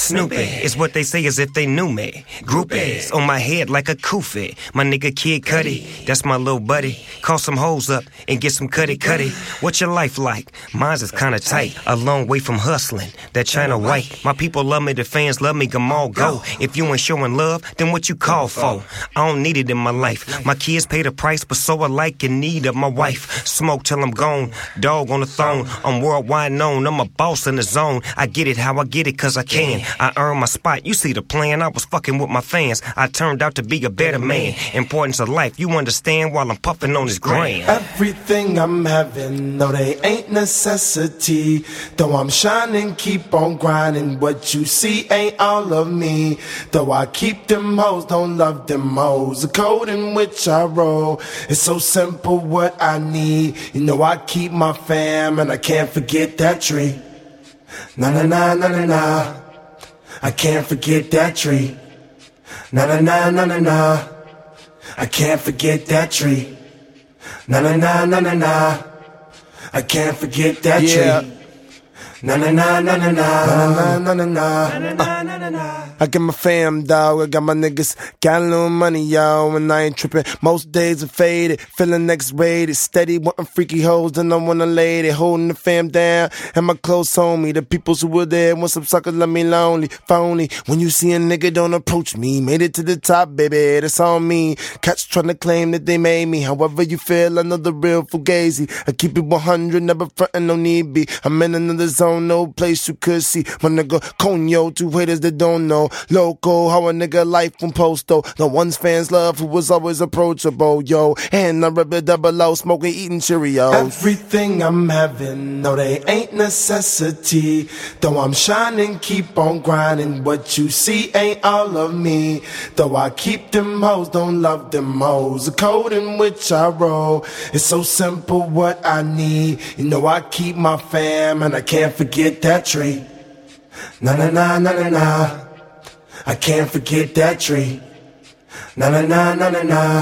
Snoopy is what they say as if they knew me. Groupies on my head like a kufi. My nigga Kid Cudi, that's my little buddy. Call some hoes up and get some cutty. What's your life like? Mine's is kinda tight, a long way from hustling. That China white. My people love me, the fans love me, Gamal go. If you ain't showing love, then what you call for? I don't need it in my life. My kids pay the price, but so alike in need of my wife. Smoke till I'm gone, dog on the throne. I'm worldwide known, I'm a boss in the zone. I get it how I get it, cause I can. I earn my spot, you see the plan. I was fucking with my fans, I turned out to be a better man. Importance of life, you understand while I'm puffing on this grand. Everything I'm having, no they ain't necessity. Though I'm shining, keep on grinding. What you see ain't all of me. Though I keep them hoes, don't love them hoes. The code in which I roll, it's so simple what I need. You know I keep my fam and I can't forget that tree. Na na na na na na, I can't forget that tree. Na na na na na na, I can't forget that tree. Na na na na na na, I can't forget that tree. Na na na na na na na na na na. I got my fam, dog. I got my niggas. Got a little money, y'all, and I ain't tripping. Most days are faded, feeling X-rated, steady wanting freaky hoes, and I want a lady holding the fam down. And my close homie, the peoples who were there want some suckers, love me lonely, phony. When you see a nigga, don't approach me. Made it to the top, baby, that's on me. Cats trying to claim that they made me. However you feel, another real fugazi. I keep it 100, never frontin', no need be. I'm in another zone, no place you could see. My nigga Conyo, two haters that don't know. Loco, how a nigga life from Posto. The ones fans love who was always approachable, yo. And I rip the double O, smoking, eating Cheerios. Everything I'm having, no they ain't necessity. Though I'm shining, keep on grinding. What you see ain't all of me. Though I keep them hoes, don't love them hoes. The code in which I roll, it's so simple what I need. You know I keep my fam and I can't forget that tree. Na na na na na na, I can't forget that tree. Na na na na na na,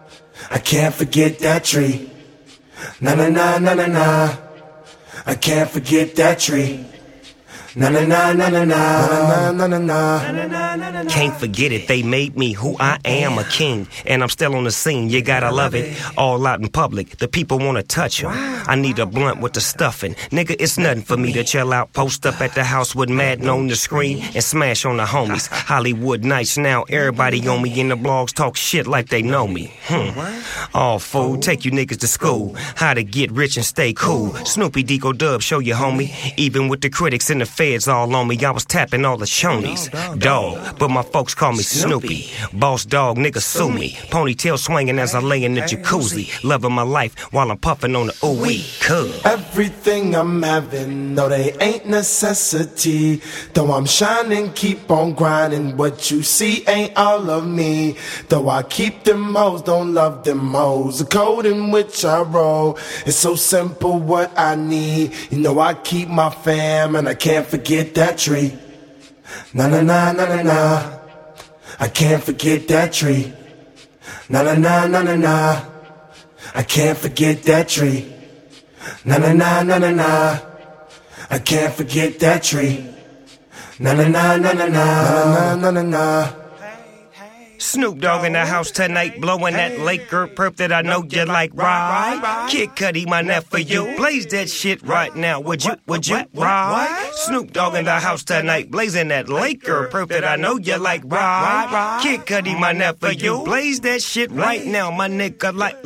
I can't forget that tree. Na na na na na na, I can't forget that tree. Na na na na na na na na na. Can't forget it, they made me who I am, a king. And I'm still on the scene, you gotta love it. All out in public, the people wanna touch them. I need a blunt with the stuffing. Nigga, it's nothing for me to chill out, post up at the house with Madden on the screen and smash on the homies. Hollywood nights now, everybody on me in the blogs talk shit like they know me. All fool, take you niggas to school. How to get rich and stay cool. Snoopy Deco Dub, show you homie. Even with the critics and the feds all on me, I was tapping all the chonies. Dog, but my folks call me Snoopy. Boss dog, nigga sue me. Ponytail swinging as I lay in the jacuzzi. Loving my life while I'm puffing on the ooh-wee. Everything I'm having, no they ain't necessity. Though I'm shining, keep on grinding. What you see ain't all of me. Though I keep them hoes, don't love them hoes. The code in which I roll, it's so simple what I need. You know I keep my fam and I can't forget that tree. Na na na na na na, I can't forget that tree. Na na na na na na, I can't forget that tree. Na na na na na na, I can't forget that tree. Na na na na na na na na na. Snoop Dogg in the house tonight, blowing that Laker perp that I know you like, right? Kid Cudi, my net for you. Blaze that shit right now, would you, right? Snoop Dogg in the house tonight, blazing that Laker perp that I know you like, right? Kid Cudi, my net for you. Blaze that shit right now, my nigga, like.